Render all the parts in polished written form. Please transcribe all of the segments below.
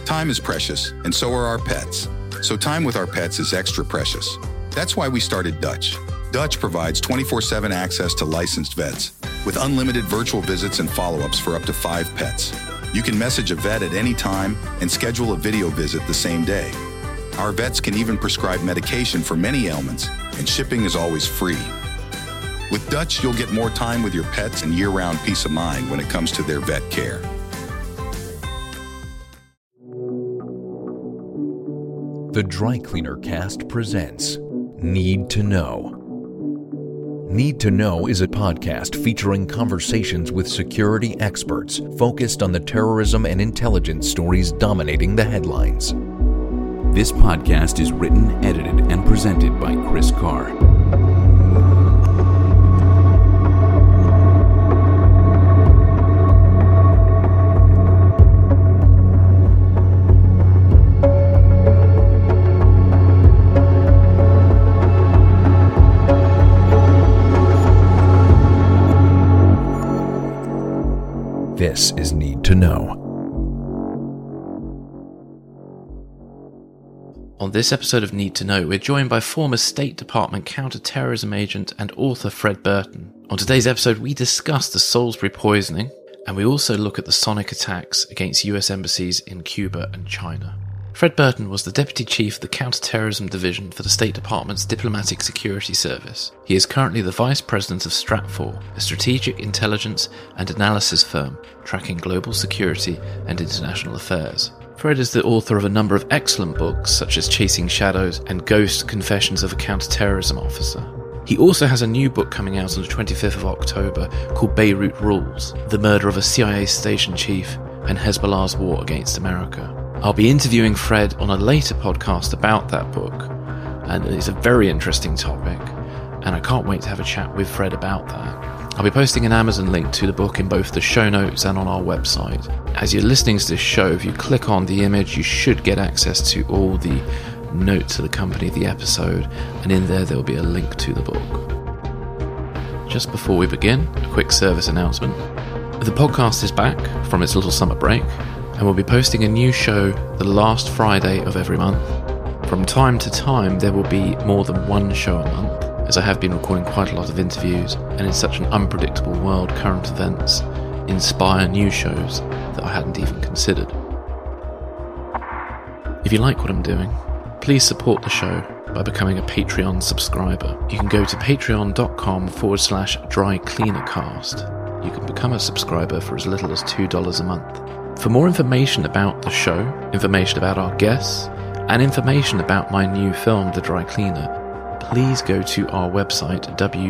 Time is precious, and so are our pets. So time with our pets is extra precious. That's why we started Dutch. Dutch provides 24/7 access to licensed vets with unlimited virtual visits and follow-ups for up to 5 pets. You can message a vet at any time and schedule a video visit the same day. Our vets can even prescribe medication for many ailments, and shipping is always free. With Dutch, you'll get more time with your pets and year-round peace of mind when it comes to their vet care. The Dry Cleaner Cast presents Need to Know. Need to Know is a podcast featuring conversations with security experts focused on the terrorism and intelligence stories dominating the headlines. This podcast is written, edited, and presented by Chris Carr. This is Need to Know. On this episode of Need to Know, we're joined by former State Department counter-terrorism agent and author Fred Burton. On today's episode, we discuss the Salisbury poisoning, and we also look at the sonic attacks against US embassies in Cuba and China. Fred Burton was the Deputy Chief of the Counter-Terrorism Division for the State Department's Diplomatic Security Service. He is currently the Vice President of Stratfor, a strategic intelligence and analysis firm tracking global security and international affairs. Fred is the author of a number of excellent books, such as Chasing Shadows and Ghost Confessions of a Counter-Terrorism Officer. He also has a new book coming out on the 25th of October called Beirut Rules, the murder of a CIA station chief and Hezbollah's war against America. I'll be interviewing Fred on a later podcast about that book, and it's a very interesting topic, and I can't wait to have a chat with Fred about that. I'll be posting an Amazon link to the book in both the show notes and on our website. As you're listening to this show, if you click on the image, you should get access to all the notes that accompany the episode, and in there will be a link to the book. Just before we begin, a quick service announcement. The podcast is back from its little summer break, and we'll be posting a new show the last Friday of every month. From time to time, there will be more than one show a month, as I have been recording quite a lot of interviews, and in such an unpredictable world, current events inspire new shows that I hadn't even considered. If you like what I'm doing, please support the show by becoming a Patreon subscriber. You can go to patreon.com/drycleanercast. You can become a subscriber for as little as $2 a month. For more information about the show, information about our guests, and information about my new film, The Dry Cleaner, please go to our website,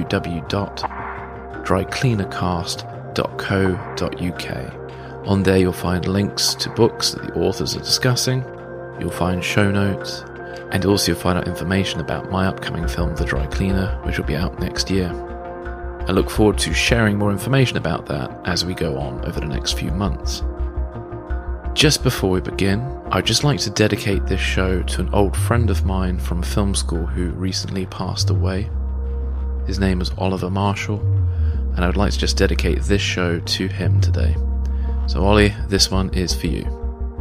www.drycleanercast.co.uk. On there you'll find links to books that the authors are discussing, you'll find show notes, and also you'll find out information about my upcoming film, The Dry Cleaner, which will be out next year. I look forward to sharing more information about that as we go on over the next few months. Just before we begin, I'd just like to dedicate this show to an old friend of mine from film school who recently passed away. His name was Oliver Marshall, and I would like to just dedicate this show to him today. So Ollie, this one is for you.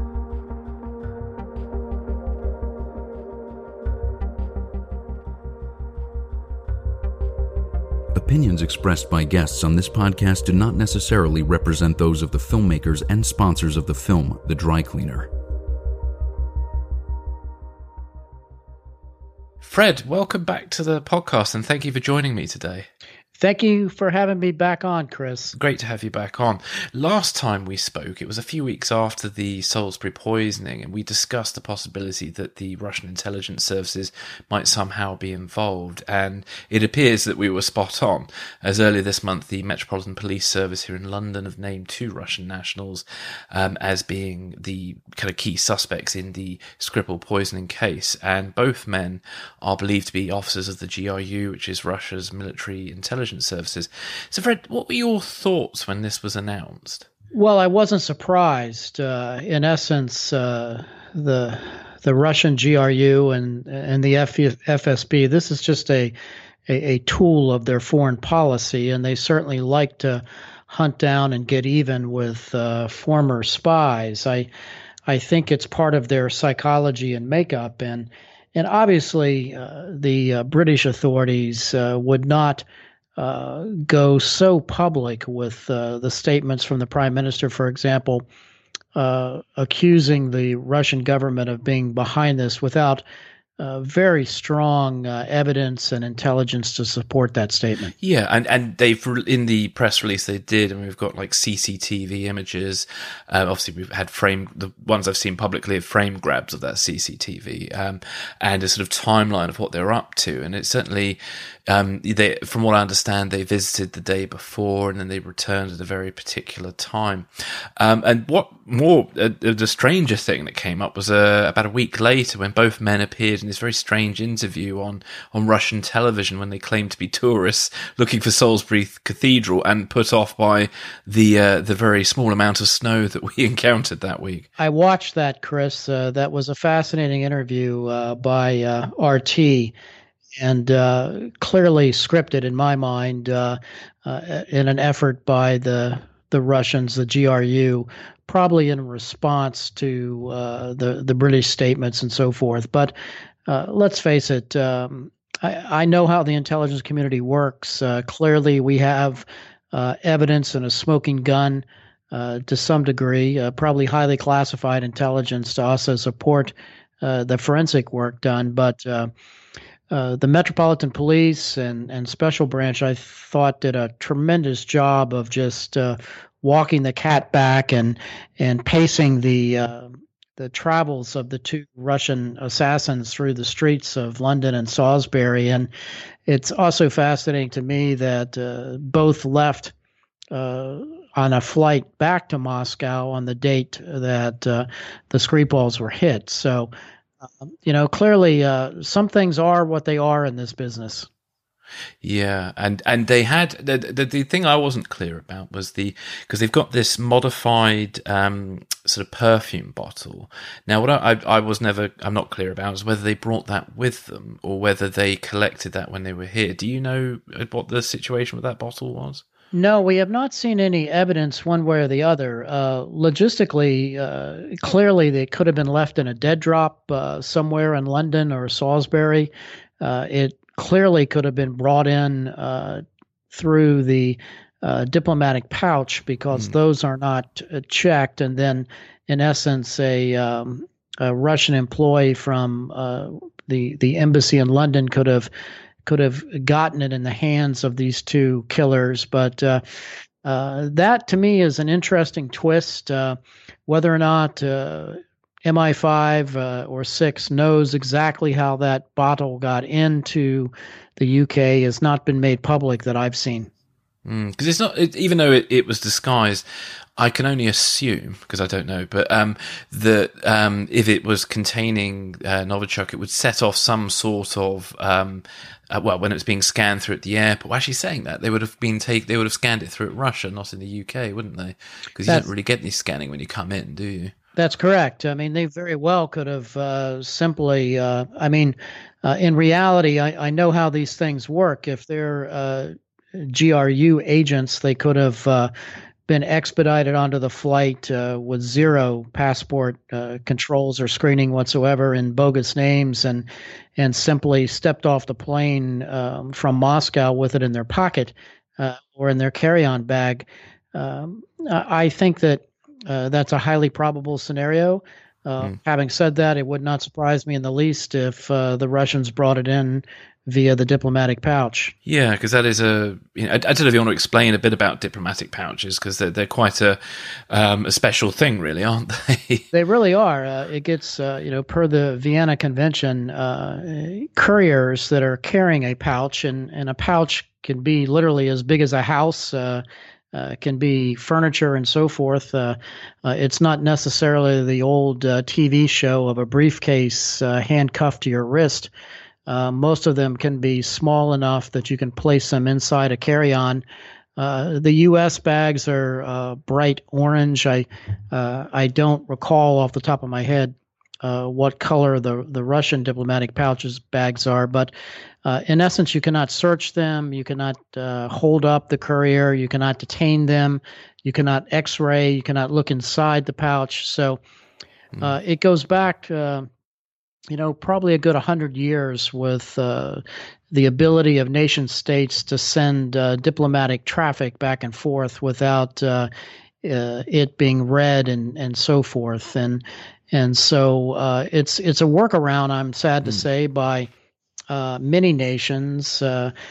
Opinions expressed by guests on this podcast do not necessarily represent those of the filmmakers and sponsors of the film, The Dry Cleaner. Fred, welcome back to the podcast, and thank you for joining me today. Thank you for having me back on, Chris. Great to have you back on. Last time we spoke, it was a few weeks after the Salisbury poisoning, and we discussed the possibility that the Russian intelligence services might somehow be involved, and it appears that we were spot on, as earlier this month the Metropolitan Police Service here in London have named 2 Russian nationals as being the kind of key suspects in the Skripal poisoning case, and both men are believed to be officers of the GRU, which is Russia's military intelligence services. So Fred, what were your thoughts when this was announced? Well, I wasn't surprised. In essence, the Russian GRU and the FSB, this is just a tool of their foreign policy, and they certainly like to hunt down and get even with former spies. I I think it's part of their psychology and makeup, and obviously the British authorities would not go so public with the statements from the Prime Minister, for example, accusing the Russian government of being behind this without very strong evidence and intelligence to support that statement. Yeah, and they've, in the press release they did, and we've got like CCTV images. Obviously, we've had the ones I've seen publicly have frame grabs of that CCTV, and a sort of timeline of what they're up to. And it's certainly, from what I understand, they visited the day before, and then they returned at a very particular time. And what more, the stranger thing that came up was about a week later when both men appeared in this very strange interview on Russian television when they claimed to be tourists looking for Salisbury Cathedral, and put off by the very small amount of snow that we encountered that week. I watched that, Chris. That was a fascinating interview by RT. And clearly scripted in my mind in an effort by the Russians, the GRU, probably in response to the British statements and so forth. But let's face it, I know how the intelligence community works. Clearly, we have evidence and a smoking gun to some degree, probably highly classified intelligence to also support the forensic work done. But the Metropolitan Police and Special Branch, I thought, did a tremendous job of just walking the cat back and pacing the travels of the two Russian assassins through the streets of London and Salisbury. And it's also fascinating to me that both left on a flight back to Moscow on the date that the Skripals were hit. So, clearly some things are what they are in this business. Yeah, and they had the thing I wasn't clear about was because they've got this modified sort of perfume bottle. Now, what I'm not clear about is whether they brought that with them or whether they collected that when they were here. Do you know what the situation with that bottle was? No, we have not seen any evidence one way or the other. Logistically, clearly they could have been left in a dead drop somewhere in London or Salisbury. It clearly could have been brought in through the diplomatic pouch because those are not checked. And then, in essence, a Russian employee from the embassy in London could have gotten it in the hands of these two killers. But that, to me, is an interesting twist. Whether or not MI5 or 6 knows exactly how that bottle got into the UK has not been made public that I've seen. Because it's not, even though it was disguised, I can only assume, because I don't know, but that if it was containing Novichok, it would set off some sort of when it was being scanned through at the airport. Well, actually, saying that, they would have scanned it through at Russia, not in the UK, wouldn't they? Because you don't really get any scanning when you come in, do you? That's correct. I mean, they very well could have simply. In reality, I know how these things work. If they're GRU agents, they could have been expedited onto the flight with zero passport controls or screening whatsoever in bogus names, and simply stepped off the plane from Moscow with it in their pocket or in their carry-on bag. I think that that's a highly probable scenario. Having said that, it would not surprise me in the least if the Russians brought it in via the diplomatic pouch. I because that is I don't know if you want to explain a bit about diplomatic pouches, because they're quite a special thing, really, aren't they? They really are. It gets, per the Vienna Convention, couriers that are carrying a pouch, and a pouch can be literally as big as a house, can be furniture and so forth. It's not necessarily the old TV show of a briefcase handcuffed to your wrist. Most of them can be small enough that you can place them inside a carry-on. The U.S. bags are bright orange. I don't recall off the top of my head what color the Russian diplomatic pouches bags are, but in essence, you cannot search them. You cannot hold up the courier. You cannot detain them. You cannot X-ray. You cannot look inside the pouch. So It goes back, probably a good 100 years with the ability of nation states to send diplomatic traffic back and forth without it being read and so forth. And so it's a workaround, I'm sad to say, by many nations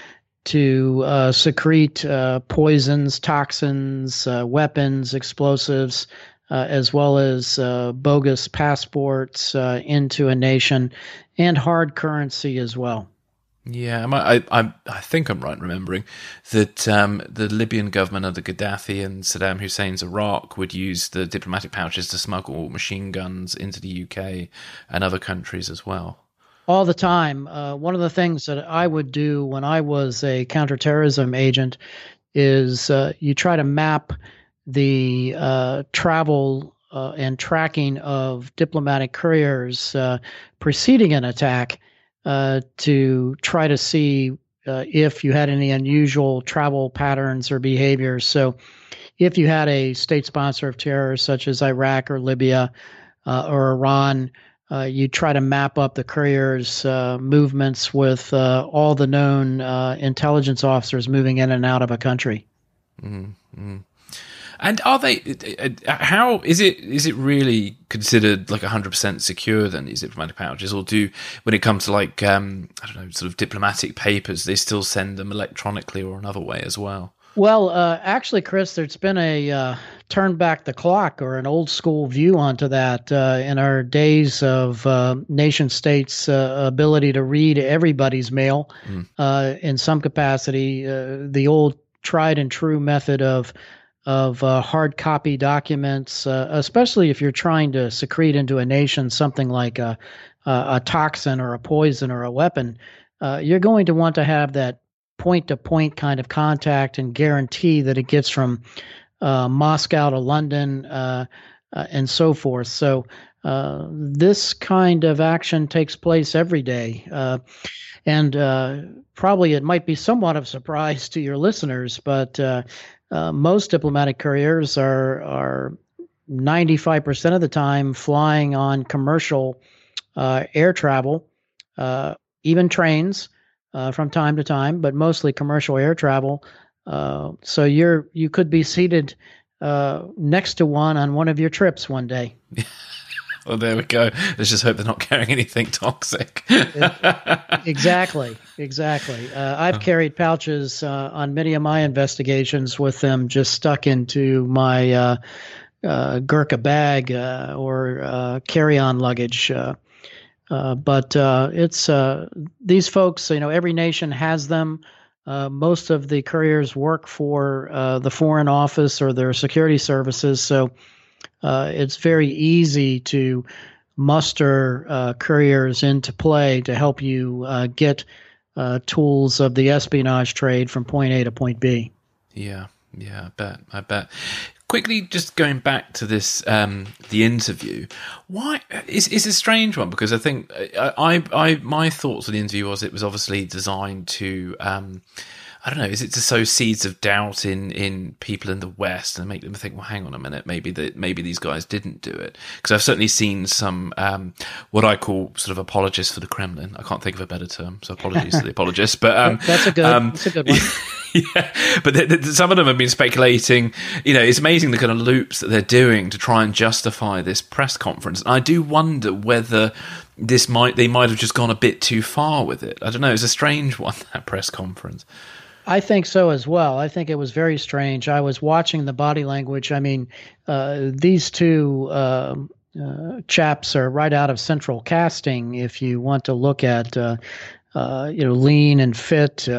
to secrete poisons, toxins, weapons, explosives, as well as bogus passports into a nation, and hard currency as well. Yeah, I think I'm right in remembering that the Libyan government under Gaddafi and Saddam Hussein's Iraq would use the diplomatic pouches to smuggle machine guns into the UK and other countries as well. All the time. One of the things that I would do when I was a counterterrorism agent is you try to map the travel and tracking of diplomatic couriers preceding an attack to try to see if you had any unusual travel patterns or behaviors. So if you had a state sponsor of terror, such as Iraq or Libya or Iran, you try to map up the couriers' movements with all the known intelligence officers moving in and out of a country. Mm-hmm. And are they? How is it? Is it really considered like 100% secure then, these diplomatic pouches, or when it comes to like I don't know, sort of diplomatic papers, they still send them electronically or another way as well? Well, actually, Chris, there's been a turn back the clock or an old school view onto that in our days of nation states' ability to read everybody's mail in some capacity. The old tried and true method of hard copy documents, especially if you're trying to secrete into a nation something like a toxin or a poison or a weapon, you're going to want to have that point-to-point kind of contact and guarantee that it gets from Moscow to London and so forth. So this kind of action takes place every day. And probably it might be somewhat of a surprise to your listeners, but most diplomatic couriers are 95% of the time flying on commercial air travel, even trains from time to time, but mostly commercial air travel. So you could be seated next to one on one of your trips one day. Well, there we go. Let's just hope they're not carrying anything toxic. Exactly. I've carried pouches on many of my investigations with them just stuck into my Gurkha bag or carry-on luggage. But it's these folks, every nation has them. Most of the couriers work for the Foreign Office or their security services, so it's very easy to muster couriers into play to help you get tools of the espionage trade from point A to point B. Yeah, I bet. Quickly, just going back to this, the interview. Why it's a strange one, because I think my thoughts on the interview was it was obviously designed to, I don't know, is it to sow seeds of doubt in people in the West and make them think, well, hang on a minute, maybe these guys didn't do it? Because I've certainly seen some what I call sort of apologists for the Kremlin. I can't think of a better term, so apologies to the apologists. But that's a good one. Yeah, but some of them have been speculating. It's amazing the kind of loops that they're doing to try and justify this press conference. And I do wonder whether they might have just gone a bit too far with it. I don't know. It's a strange one, that press conference. I think so as well. I think it was very strange. I was watching the body language. I mean, these two chaps are right out of Central Casting. If you want to look at, lean and fit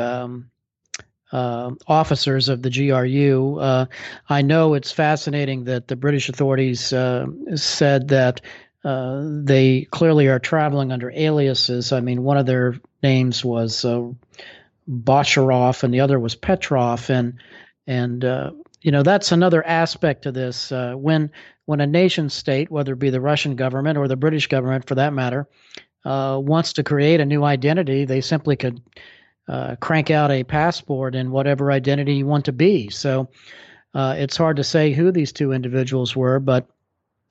officers of the GRU. I know it's fascinating that the British authorities said that they clearly are traveling under aliases. I mean, one of their names was Bosharov and the other was Petrov, and that's another aspect to this. When a nation state, whether it be the Russian government or the British government for that matter, wants to create a new identity, they simply could crank out a passport in whatever identity you want to be. So it's hard to say who these two individuals were, but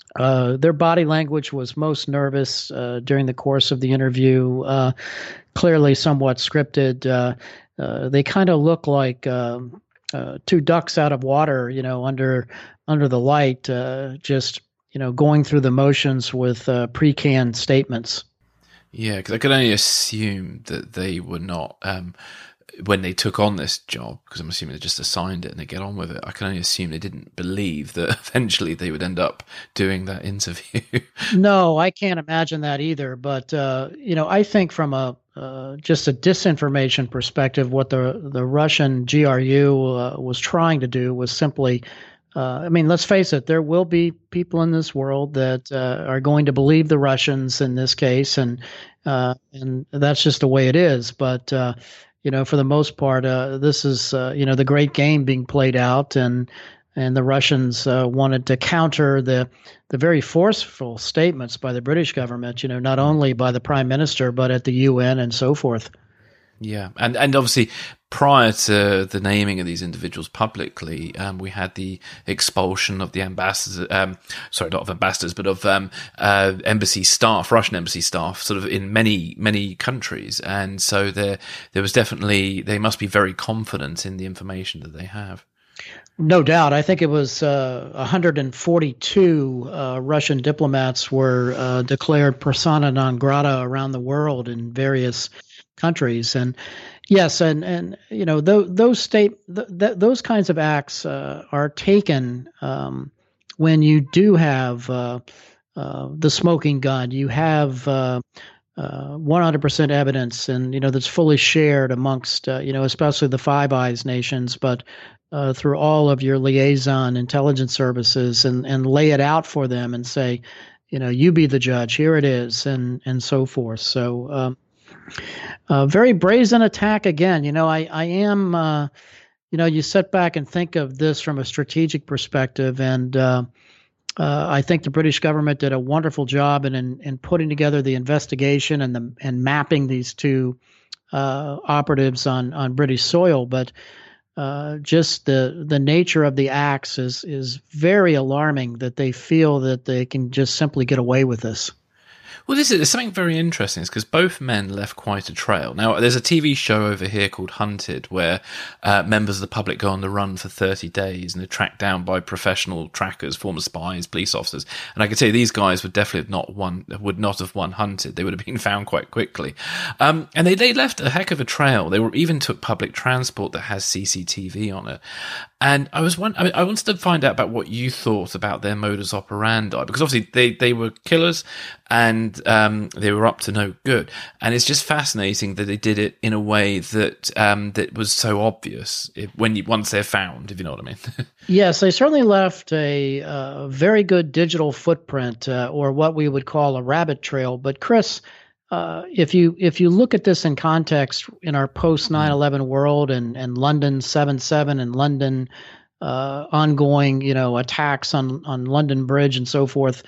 Their body language was most nervous during the course of the interview, clearly somewhat scripted. They kind of look like two ducks out of water, under the light, just going through the motions with pre-canned statements. Yeah, because I could only assume that they were not, when they took on this job, because I'm assuming they just assigned it and they get on with it, I can only assume they didn't believe that eventually they would end up doing that interview. No, I can't imagine that either. But, I think from just a disinformation perspective, what the Russian GRU was trying to do was simply, let's face it, there will be people in this world that are going to believe the Russians in this case, and that's just the way it is. But for the most part, this is the great game being played out, and the Russians wanted to counter the very forceful statements by the British government, not only by the Prime Minister, but at the UN and so forth. Yeah, and obviously prior to the naming of these individuals publicly, we had the expulsion of the ambassadors, not of ambassadors, but of embassy staff, Russian embassy staff, sort of in many, many countries. And so there was definitely, they must be very confident in the information that they have. No doubt. I think it was 142 Russian diplomats were declared persona non grata around the world in various countries. And yes, and those those kinds of acts are taken when you do have the smoking gun. You have 100% evidence, and that's fully shared amongst especially the Five Eyes nations, but through all of your liaison intelligence services, and lay it out for them and say, you be the judge, here it is, and so forth. So very brazen attack again. I am, you sit back and think of this from a strategic perspective, and I think the British government did a wonderful job in putting together the investigation and mapping these two operatives on British soil, but just the nature of the acts is very alarming, that they feel that they can just simply get away with this. Well, there's something very interesting, because both men left quite a trail. Now, there's a TV show over here called Hunted, where members of the public go on the run for 30 days and they're tracked down by professional trackers, former spies, police officers. And I can tell you, these guys would definitely would not have won Hunted. They would have been found quite quickly. And they left a heck of a trail. They even took public transport that has CCTV on it. And I wanted to find out about what you thought about their modus operandi, because obviously they were killers and they were up to no good. And it's just fascinating that they did it in a way that that was so obvious once they're found, if you know what I mean. Yes, they certainly left a very good digital footprint, or what we would call a rabbit trail. But Chris, if you look at this in context in our post 9/11 world, and London 7/7 and London ongoing attacks on London Bridge and so forth,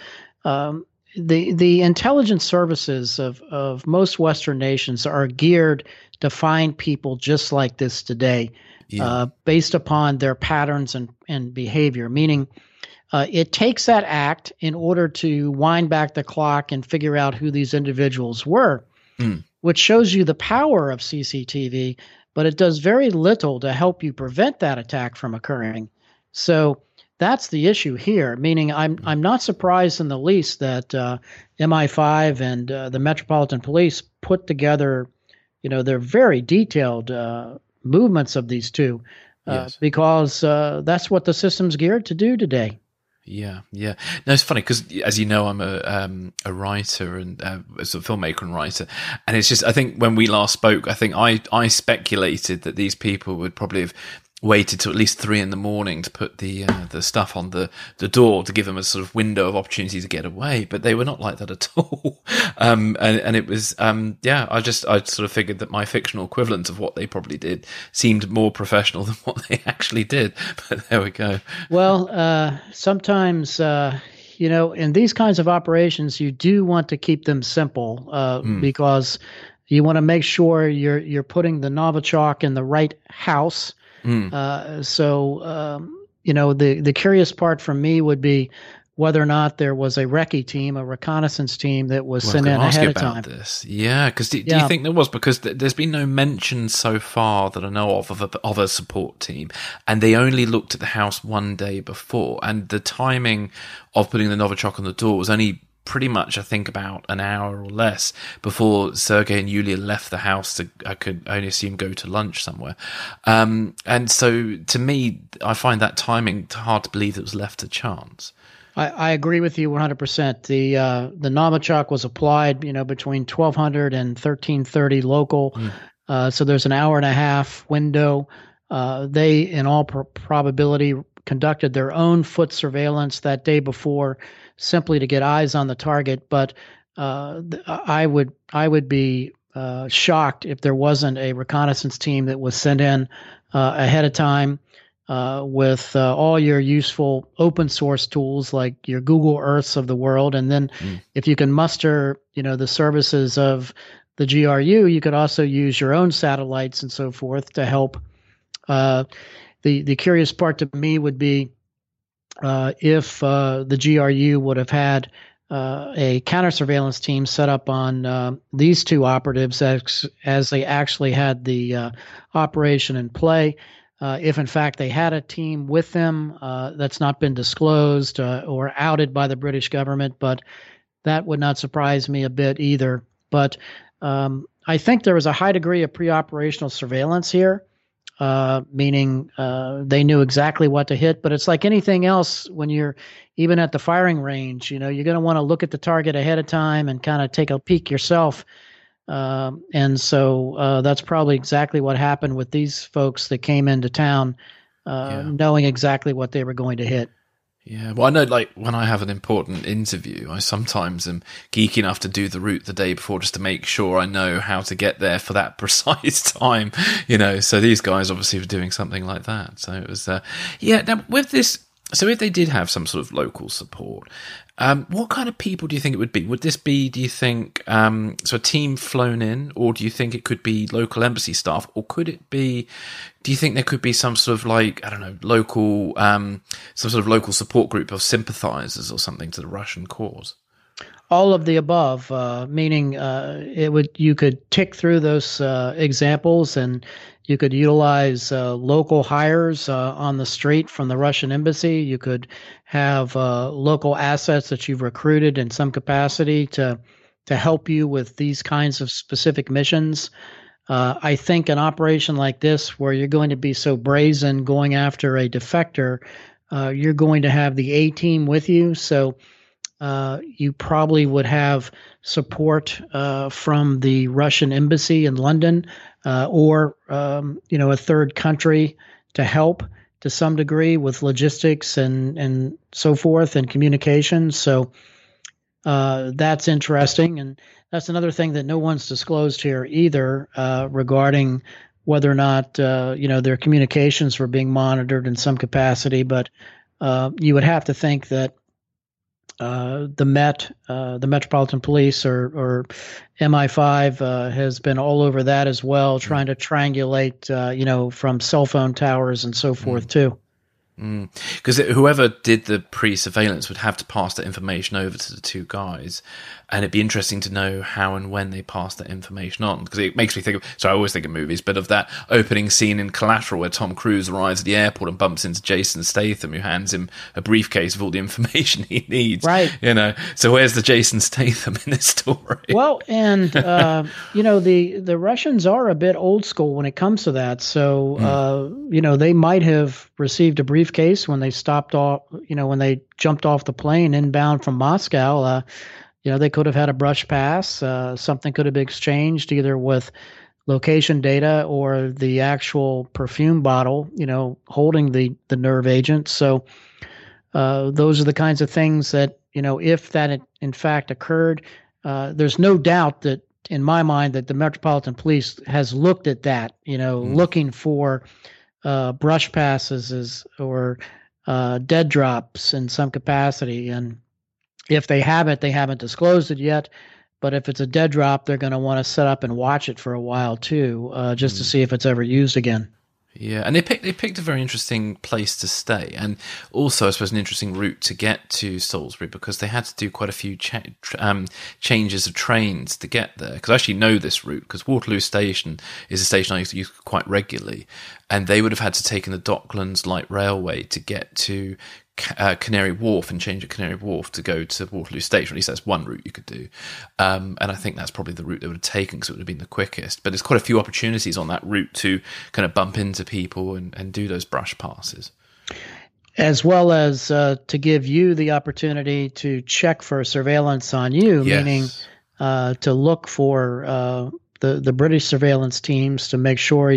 the intelligence services of most Western nations are geared to find people just like this today, based upon their patterns and behavior, meaning it takes that act in order to wind back the clock and figure out who these individuals were, which shows you the power of CCTV, but it does very little to help you prevent that attack from occurring. So that's the issue here, meaning I'm not surprised in the least that MI5 and the Metropolitan Police put together, their very detailed movements of these two, because that's what the system's geared to do today. Yeah. No, it's funny because, as you know, I'm a writer and as a filmmaker and writer, and it's just, I think when we last spoke, I think I speculated that these people would probably have waited till at least 3 a.m. to put the stuff on the door to give them a sort of window of opportunity to get away, but they were not like that at all. And it was I sort of figured that my fictional equivalent of what they probably did seemed more professional than what they actually did. But there we go. Well, sometimes in these kinds of operations, you do want to keep them simple, because you want to make sure you're putting the Novichok in the right house. The curious part for me would be, whether or not there was a recce team, a reconnaissance team that was sent in ahead of time. This. Yeah, because do you think there was? Because there's been no mention so far that I know of a support team, and they only looked at the house one day before, and the timing of putting the Novichok on the door was only pretty much, I think, about an hour or less before Sergei and Yulia left the house to, I could only assume, go to lunch somewhere. And so, to me, I find that timing hard to believe it was left to chance. I agree with you 100%. The Novichok was applied, between 1200 and 1330 local. So there's an hour and a half window. They, in all probability, conducted their own foot surveillance that day before, simply to get eyes on the target. But I would be shocked if there wasn't a reconnaissance team that was sent in ahead of time with all your useful open source tools like your Google Earths of the world. And then if you can muster, the services of the GRU, you could also use your own satellites and so forth to help. The curious part to me would be if the GRU would have had a counter surveillance team set up on these two operatives as they actually had the operation in play. If in fact they had a team with them that's not been disclosed or outed by the British government, but that would not surprise me a bit either. But I think there was a high degree of pre-operational surveillance here. Meaning they knew exactly what to hit. But it's like anything else when you're even at the firing range, you're going to want to look at the target ahead of time and kind of take a peek yourself. And so that's probably exactly what happened with these folks that came into town, knowing exactly what they were going to hit. Yeah, well, I know, like, when I have an important interview, I sometimes am geeky enough to do the route the day before just to make sure I know how to get there for that precise time, so these guys obviously were doing something like that. So it was, now with this, so if they did have some sort of local support, what kind of people do you think it would be? Would this be, do you think, so a team flown in, or do you think it could be local embassy staff, or could it be, do you think there could be some sort of local, some sort of local support group of sympathizers or something to the Russian cause? All of the above, meaning you could tick through those examples, and you could utilize local hires on the street from the Russian embassy. You could have local assets that you've recruited in some capacity to help you with these kinds of specific missions. I think an operation like this, where you're going to be so brazen going after a defector, you're going to have the A team with you. So you probably would have support from the Russian embassy in London or a third country to help to some degree with logistics and so forth and communications. So that's interesting. And that's another thing that no one's disclosed here either regarding whether or not their communications were being monitored in some capacity. But you would have to think that the Metropolitan Police or MI5 has been all over that as well, trying to triangulate, from cell phone towers and so forth too. Because whoever did the pre-surveillance would have to pass that information over to the two guys, and it'd be interesting to know how and when they pass that information on, because it makes me think of, so I always think of movies, but of that opening scene in Collateral where Tom Cruise arrives at the airport and bumps into Jason Statham, who hands him a briefcase of all the information he needs. Right. So where's the Jason Statham in this story? Well, and the Russians are a bit old school when it comes to that. So they might have received a briefcase when they stopped off, when they jumped off the plane inbound from Moscow. They could have had a brush pass. Something could have been exchanged either with location data or the actual perfume bottle, holding the nerve agent. So those are the kinds of things that, if that in fact occurred, there's no doubt that in my mind that the Metropolitan Police has looked at that, looking for brush passes or dead drops in some capacity. And if they haven't disclosed it yet. But if it's a dead drop, they're going to want to set up and watch it for a while too, just to see if it's ever used again. Yeah, and they picked a very interesting place to stay, and also, I suppose, an interesting route to get to Salisbury, because they had to do quite a few changes of trains to get there. Because I actually know this route, because Waterloo Station is a station I used to use quite regularly, and they would have had to take in the Docklands Light Railway to get to Canary Wharf and change at Canary Wharf to go to Waterloo Station. At least that's one route you could do. And I think that's probably the route they would have taken, because it would have been the quickest. But there's quite a few opportunities on that route to kind of bump into people and do those brush passes. As well as to give you the opportunity to check for surveillance on you, Yes. meaning to look for the British surveillance teams to make sure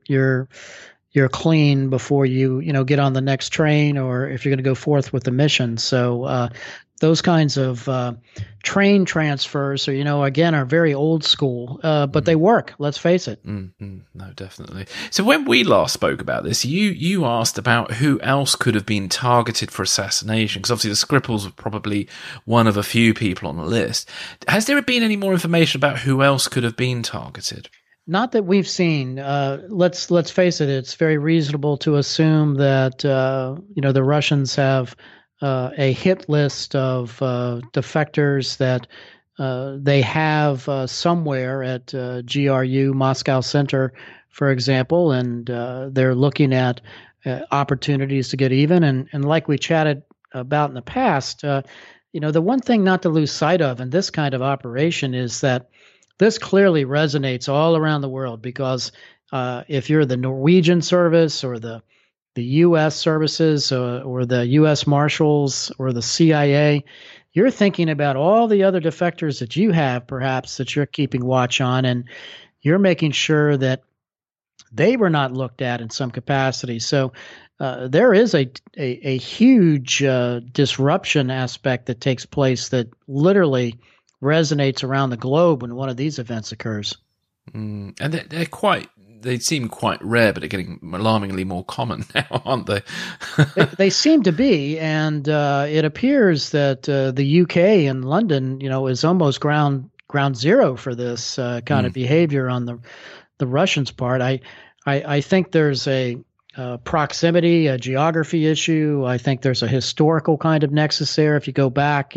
you're clean before you get on the next train, or if you're going to go forth with the mission. So those kinds of train transfers are very old school, but they work. Let's face it. No, definitely. So when we last spoke about this, you asked about who else could have been targeted for assassination, because obviously the Skripals were probably one of a few people on the list. Has there been any more information about who else could have been targeted? Not that we've seen. Let's face it. It's very reasonable to assume that the Russians have a hit list of defectors that they have somewhere at GRU Moscow Center, for example, and they're looking at opportunities to get even. And like we chatted about in the past, the one thing not to lose sight of in this kind of operation is that this clearly resonates all around the world, because if you're the Norwegian service or the U.S. services or the U.S. Marshals or the CIA, you're thinking about all the other defectors that you have, perhaps, that you're keeping watch on, and you're making sure that they were not looked at in some capacity. So there is a huge disruption aspect that takes place that literally resonates around the globe when one of these events occurs. And they seem quite rare, but they're getting alarmingly more common now, aren't they? They seem to be, and it appears that the UK and London, is almost ground zero for this kind of behavior on the Russians' part. I think there's a proximity, a geography issue. I think there's a historical kind of nexus there. If you go back,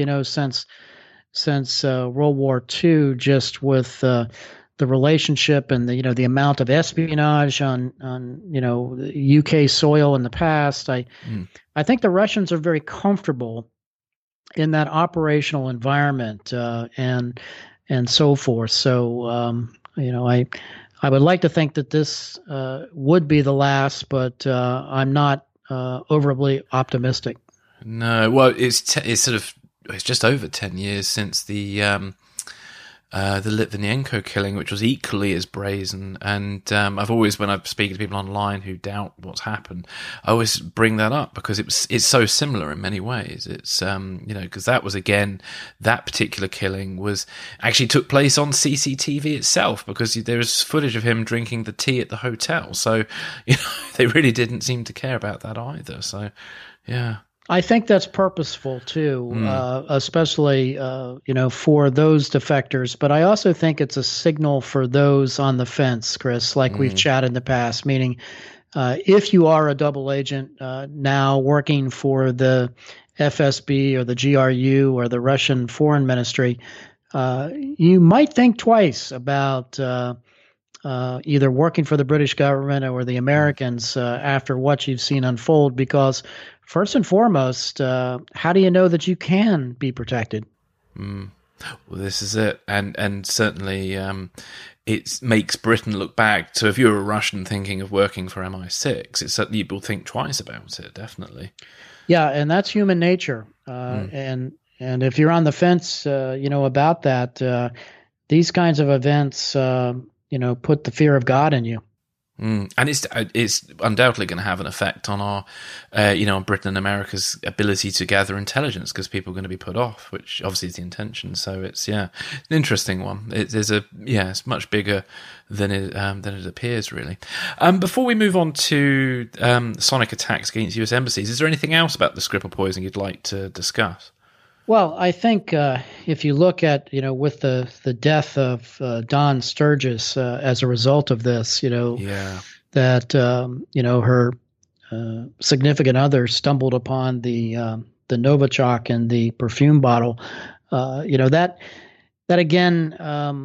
since World War II, just with the relationship and the amount of espionage on UK soil in the past, I think the Russians are very comfortable in that operational environment and so forth. So I would like to think that this would be the last, but I'm not overly optimistic. No, well, it's just over 10 years since the Litvinenko killing, which was equally as brazen. And I've always, when I speak to people online who doubt what's happened, I always bring that up, because it's so similar in many ways. It's because that was, again, that particular killing was actually took place on CCTV itself, because there was footage of him drinking the tea at the hotel. So they really didn't seem to care about that either. So yeah. I think that's purposeful too, especially for those defectors. But I also think it's a signal for those on the fence, Chris, like we've chatted in the past. Meaning, if you are a double agent now working for the FSB or the GRU or the Russian Foreign Ministry, you might think twice about either working for the British government or the Americans after what you've seen unfold, because first and foremost, how do you know that you can be protected? Well, this is it. And certainly it makes Britain look back. So if you're a Russian thinking of working for MI6, it's certainly you will think twice about it, definitely. Yeah, and that's human nature. And if you're on the fence, about that, these kinds of events, put the fear of God in you. And it's undoubtedly going to have an effect on our, on Britain and America's ability to gather intelligence, because people are going to be put off, which obviously is the intention. So it's an interesting one. It's much bigger than it appears, really. Before we move on to sonic attacks against U.S. embassies, is there anything else about the Skripal poisoning you'd like to discuss? Well, I think if you look at, with the death of Don Sturgis as a result of this, that her significant other stumbled upon the Novichok in the perfume bottle. That again,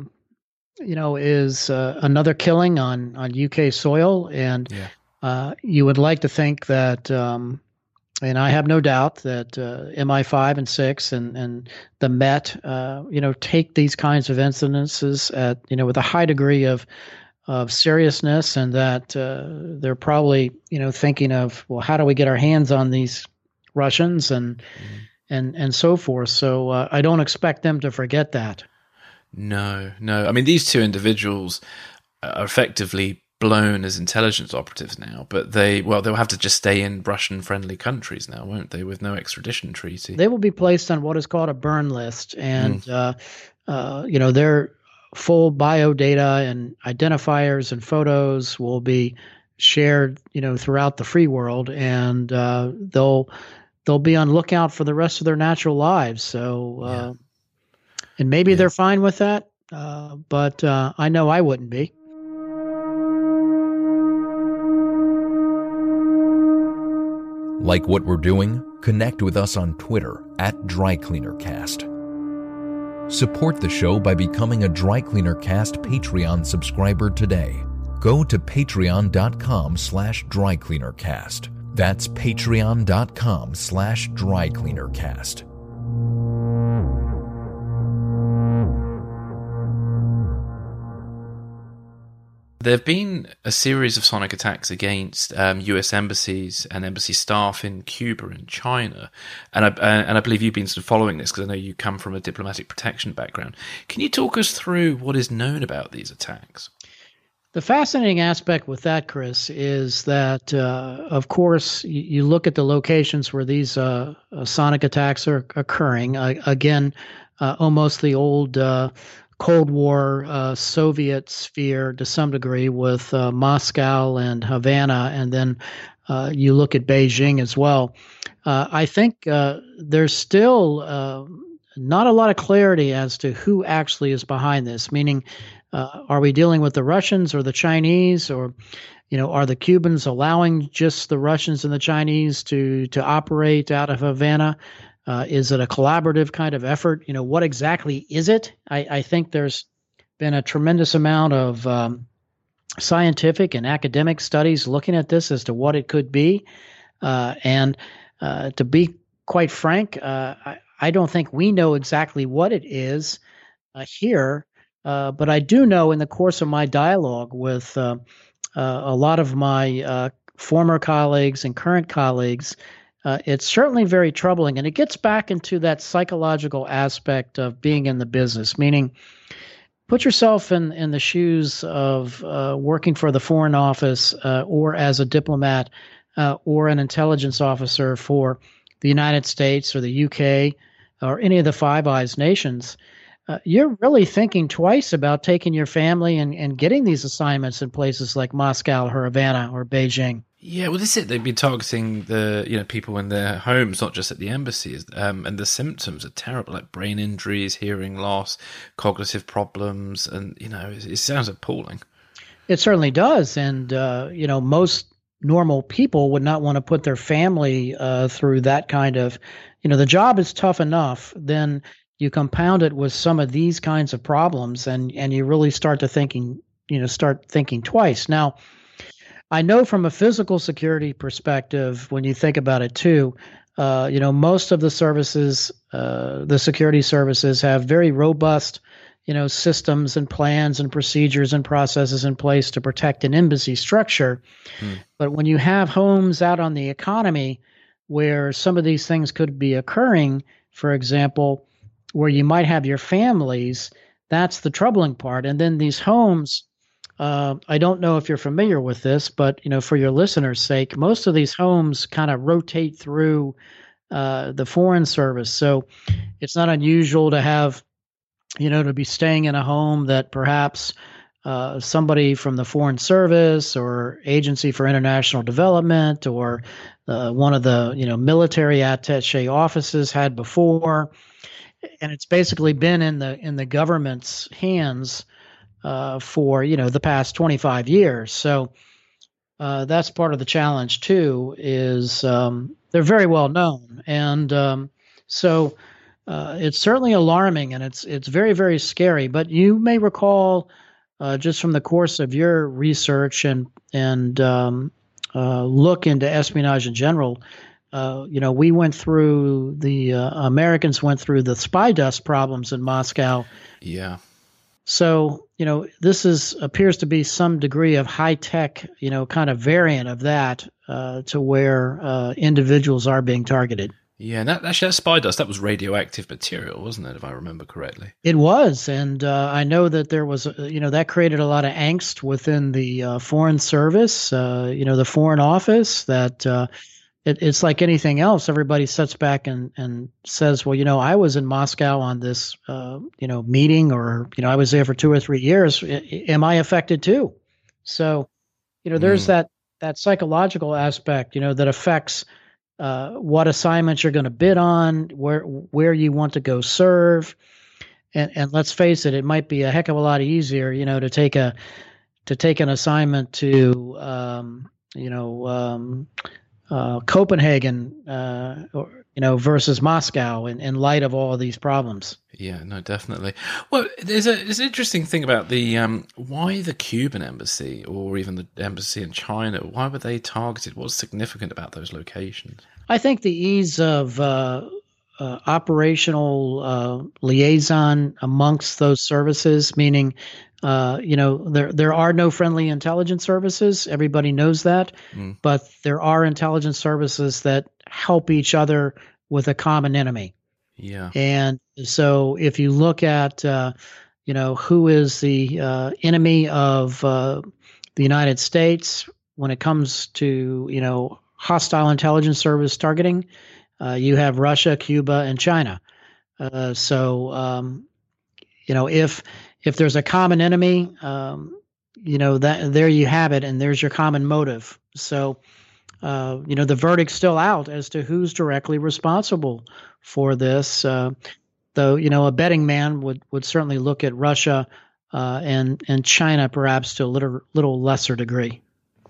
is another killing on UK soil, and you would like to think that. And I have no doubt that MI5 and 6 and the Met, take these kinds of incidences at, with a high degree of seriousness, and that they're probably, thinking of, well, how do we get our hands on these Russians and so forth. So I don't expect them to forget that. No. I mean, these two individuals are effectively blown as intelligence operatives now, but they'll have to just stay in Russian-friendly countries now, won't they, with no extradition treaty? They will be placed on what is called a burn list, and their full bio data and identifiers and photos will be shared, throughout the free world, and they'll be on lookout for the rest of their natural lives. So, and maybe they're fine with that, but I know I wouldn't be. Like what we're doing? Connect with us on Twitter @DryCleanerCast. Support the show by becoming a Dry Cleaner Cast Patreon subscriber today. Go to patreon.com/drycleanercast. That's patreon.com/drycleanercast. There have been a series of sonic attacks against U.S. embassies and embassy staff in Cuba and China, and I believe you've been sort of following this because I know you come from a diplomatic protection background. Can you talk us through what is known about these attacks? The fascinating aspect with that, Chris, is that, of course, you look at the locations where these sonic attacks are occurring. Again, almost the old Cold War Soviet sphere to some degree, with Moscow and Havana, and then you look at Beijing as well. I think there's still not a lot of clarity as to who actually is behind this, meaning are we dealing with the Russians or the Chinese, or are the Cubans allowing just the Russians and the Chinese to operate out of Havana? Is it a collaborative kind of effort? What exactly is it? I think there's been a tremendous amount of scientific and academic studies looking at this as to what it could be. And to be quite frank, I don't think we know exactly what it is here. But I do know, in the course of my dialogue with a lot of my former colleagues and current colleagues, it's certainly very troubling, and it gets back into that psychological aspect of being in the business, meaning put yourself in the shoes of working for the Foreign Office or as a diplomat or an intelligence officer for the United States or the UK or any of the Five Eyes nations. You're really thinking twice about taking your family and getting these assignments in places like Moscow or Havana or Beijing. Yeah, well, this is it. They've been targeting the people in their homes, not just at the embassies, and the symptoms are terrible, like brain injuries, hearing loss, cognitive problems, and it sounds appalling. It certainly does, and most normal people would not want to put their family through that kind of. The job is tough enough. Then you compound it with some of these kinds of problems, and you really start thinking twice. Now, I know from a physical security perspective, when you think about it too, most of the services, the security services, have very robust, systems and plans and procedures and processes in place to protect an embassy structure. But when you have homes out on the economy where some of these things could be occurring, for example, where you might have your families, that's the troubling part. And then these homes, I don't know if you're familiar with this, but for your listeners' sake, most of these homes kind of rotate through the Foreign Service. So it's not unusual to have, to be staying in a home that perhaps somebody from the Foreign Service or Agency for International Development or one of the military attaché offices had before, and it's basically been in the government's hands for the past 25 years. So that's part of the challenge too. Is they're very well known, and so it's certainly alarming, and it's very, very scary. But you may recall, just from the course of your research and look into espionage in general, we went through Americans went through the spy dust problems in Moscow. Yeah. So, this appears to be some degree of high tech, kind of variant of that, to where individuals are being targeted. Yeah, and actually that spy dust, that was radioactive material, wasn't it, if I remember correctly? It was, and I know that there was, that created a lot of angst within the Foreign Service, the Foreign Office, that it's like anything else. Everybody sits back and says, well, I was in Moscow on this, meeting, or, I was there for 2 or 3 years. Am I affected too? So, there's that psychological aspect, that affects what assignments you're going to bid on, where you want to go serve. And let's face it, it might be a heck of a lot easier, to take an assignment to, Copenhagen, versus Moscow in light of all of these problems. Yeah, no, definitely. Well, there's an interesting thing about the why the Cuban embassy or even the embassy in China. Why were they targeted? What's significant about those locations? I think the ease of operational liaison amongst those services, meaning, there are no friendly intelligence services. Everybody knows that, but there are intelligence services that help each other with a common enemy. Yeah. And so if you look at, who is the enemy of the United States when it comes to, hostile intelligence service targeting, you have Russia, Cuba, and China. If there's a common enemy, that there you have it, and there's your common motive. So, the verdict's still out as to who's directly responsible for this. Though, a betting man would certainly look at Russia and China perhaps to a little lesser degree.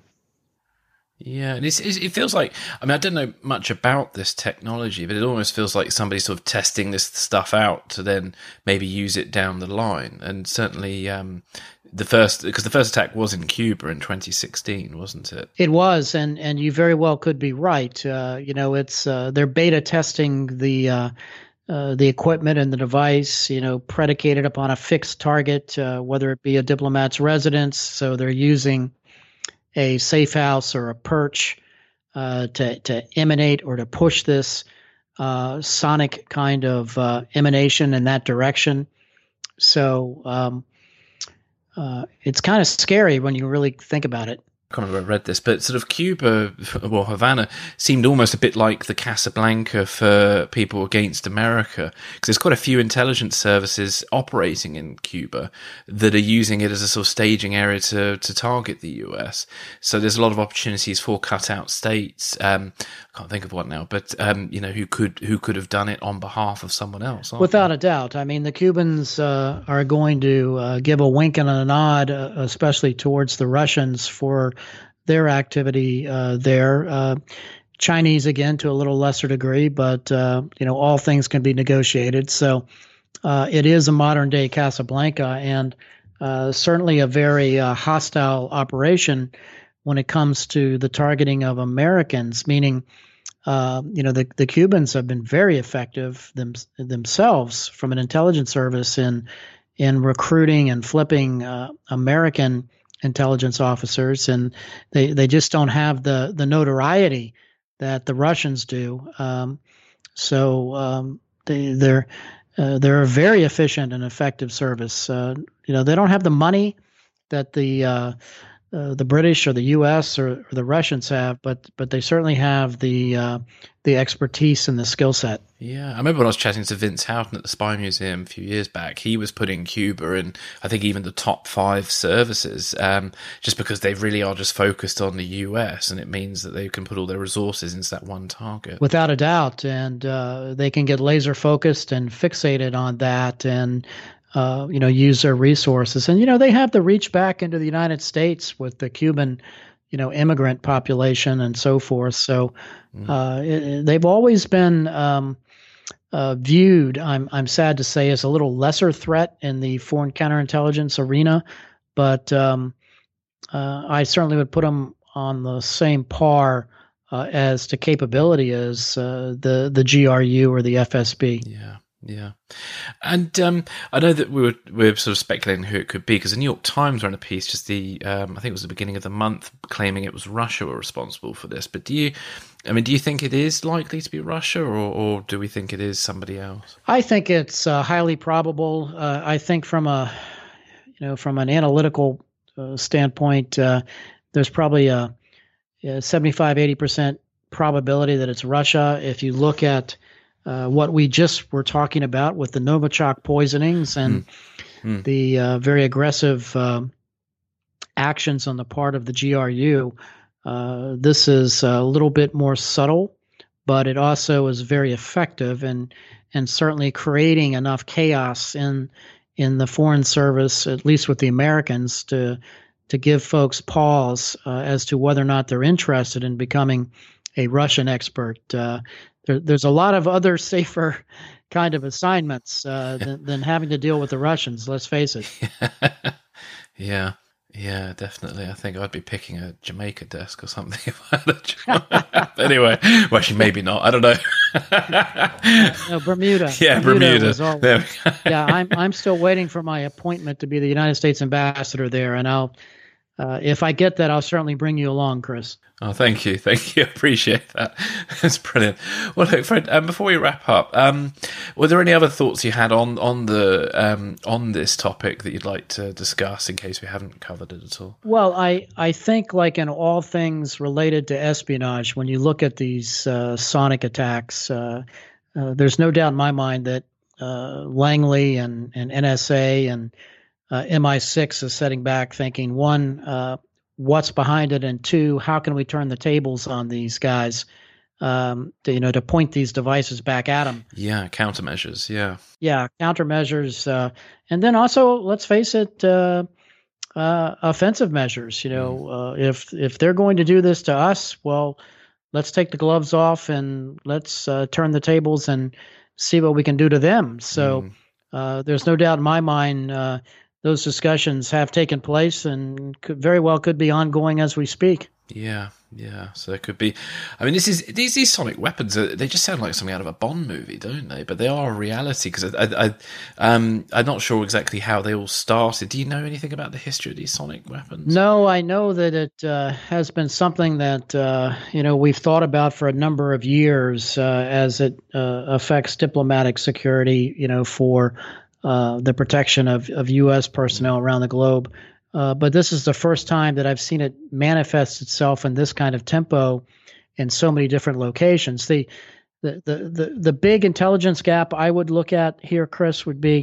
Yeah, and it feels like, I don't know much about this technology, but it almost feels like somebody's sort of testing this stuff out to then maybe use it down the line. And certainly the first attack was in Cuba in 2016, wasn't it? It was, and you very well could be right. It's they're beta testing the equipment and the device, predicated upon a fixed target, whether it be a diplomat's residence. So they're using a safe house or a perch to emanate or to push this sonic kind of emanation in that direction. So it's kind of scary when you really think about it. I can't remember I read this, but sort of Cuba, well, Havana, seemed almost a bit like the Casablanca for people against America, because there's quite a few intelligence services operating in Cuba that are using it as a sort of staging area to target the US. So there's a lot of opportunities for cutout states. I can't think of one now, but who could have done it on behalf of someone else. Without a doubt. The Cubans are going to give a wink and a nod, especially towards the Russians, for their activity there. Chinese, again, to a little lesser degree, but all things can be negotiated. So it is a modern day Casablanca, and certainly a very hostile operation when it comes to the targeting of Americans, meaning the Cubans have been very effective themselves from an intelligence service in recruiting and flipping American intelligence officers, and they just don't have the notoriety that the Russians do. They're a very efficient and effective service. They don't have the money that the British or the U.S. or the Russians have, but they certainly have the expertise and the skill set. Yeah, I remember when I was chatting to Vince Houghton at the Spy Museum a few years back, he was putting Cuba in, I think, even the top 5 services, just because they really are just focused on the US, and it means that they can put all their resources into that one target. Without a doubt, and they can get laser focused and fixated on that, and use their resources. And, they have the reach back into the United States with the Cuban, immigrant population and so forth. So they've always been viewed, I'm sad to say, as a little lesser threat in the foreign counterintelligence arena, but I certainly would put them on the same par as to capability as the GRU or the FSB. Yeah. And I know that we're sort of speculating who it could be, because the New York Times ran a piece just I think it was the beginning of the month, claiming it was Russia were responsible for this. But do you think it is likely to be Russia, or do we think it is somebody else? I think it's highly probable. I think from an analytical standpoint, there's probably a 75-80% probability that it's Russia. If you look at what we just were talking about with the Novichok poisonings and the very aggressive actions on the part of the GRU, this is a little bit more subtle, but it also is very effective and certainly creating enough chaos in the Foreign Service, at least with the Americans, to give folks pause as to whether or not they're interested in becoming a Russian expert. There's a lot of other safer kind of assignments than having to deal with the Russians, let's face it. Yeah, definitely. I think I'd be picking a Jamaica desk or something if I had a job. Anyway, well, actually, maybe not. I don't know. No, Bermuda. Yeah, Bermuda. There we go. Yeah, I'm still waiting for my appointment to be the United States ambassador there, and I'll. If I get that, I'll certainly bring you along, Chris. Oh, thank you. I appreciate that. That's brilliant. Well, look, Fred, before we wrap up, were there any other thoughts you had on this topic that you'd like to discuss in case we haven't covered it at all? Well, I think, like in all things related to espionage, when you look at these sonic attacks, there's no doubt in my mind that Langley and NSA and MI6 is sitting back thinking, one, what's behind it, and two, how can we turn the tables on these guys to point these devices back at them? Yeah, countermeasures. Yeah, countermeasures, and then also, let's face it, offensive measures. If they're going to do this to us, well, let's take the gloves off and let's turn the tables and see what we can do to them. So there's no doubt in my mind. Those discussions have taken place and very well could be ongoing as we speak. Yeah. So it could be. I mean, these sonic weapons. They just sound like something out of a Bond movie, don't they? But they are a reality, because I'm not sure exactly how they all started. Do you know anything about the history of these sonic weapons? No, I know that it has been something that we've thought about for a number of years as it affects diplomatic security. For the protection of U.S. personnel around the globe. But this is the first time that I've seen it manifest itself in this kind of tempo in so many different locations. The big intelligence gap I would look at here, Chris, would be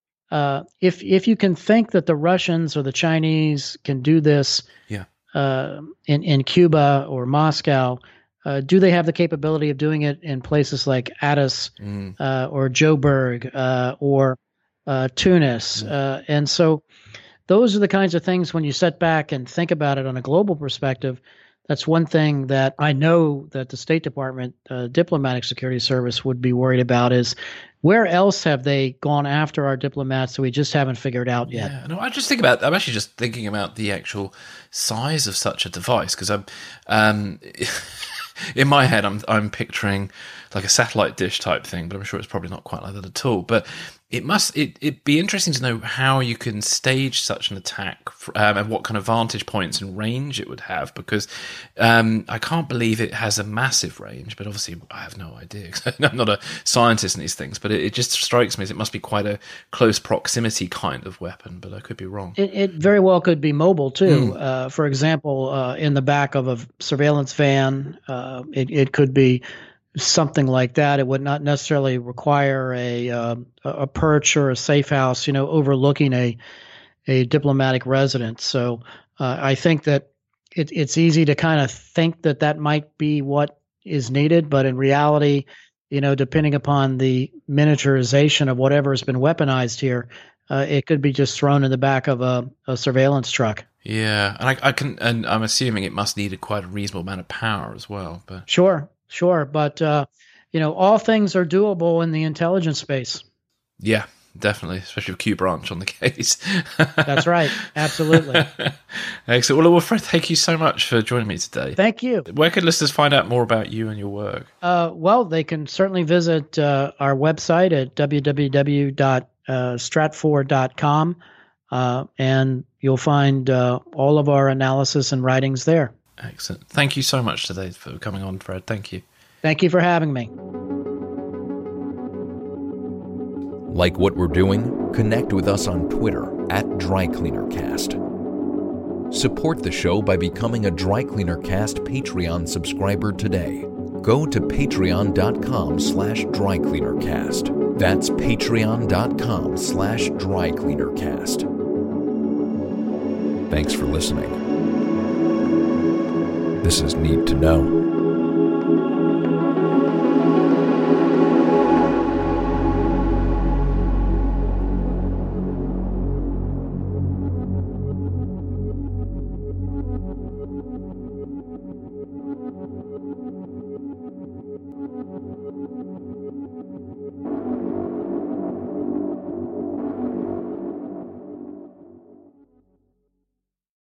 if you can think that the Russians or the Chinese can do this in Cuba or Moscow, do they have the capability of doing it in places like Addis or Joburg or Tunis? And so those are the kinds of things, when you sit back and think about it on a global perspective, that's one thing that I know that the State Department Diplomatic Security Service would be worried about is, where else have they gone after our diplomats that we just haven't figured out yet? Yeah, no, I'm actually just thinking about the actual size of such a device, because I'm in my head I'm picturing like a satellite dish type thing, but I'm sure it's probably not quite like that at all. But it'd be interesting to know how you can stage such an attack and what kind of vantage points and range it would have, because I can't believe it has a massive range, but obviously I have no idea. I'm not a scientist in these things, but it just strikes me as it must be quite a close proximity kind of weapon, but I could be wrong. It very well could be mobile too. For example, in the back of a surveillance van, it could be something like that. It would not necessarily require a perch or a safe house, overlooking a diplomatic residence. So I think that it's easy to kind of think that might be what is needed, but in reality, depending upon the miniaturization of whatever has been weaponized here, it could be just thrown in the back of a surveillance truck. Yeah, and and I'm assuming it must need quite a reasonable amount of power as well. But Sure. But, all things are doable in the intelligence space. yeah, definitely, especially with Q Branch on the case. That's right. Absolutely. Excellent. Well, Fred, thank you so much for joining me today. Thank you. Where can listeners find out more about you and your work? Well, they can certainly visit our website at www.stratfor.com, and you'll find all of our analysis and writings there. Excellent. Thank you so much today for coming on, Fred. Thank you. Thank you for having me. Like what we're doing? Connect with us on Twitter @DryCleanerCast. Support the show by becoming a Dry Cleaner Cast Patreon subscriber today. Go to patreon.com/drycleanercast. That's patreon.com/drycleanercast. Thanks for listening. This is Need to Know.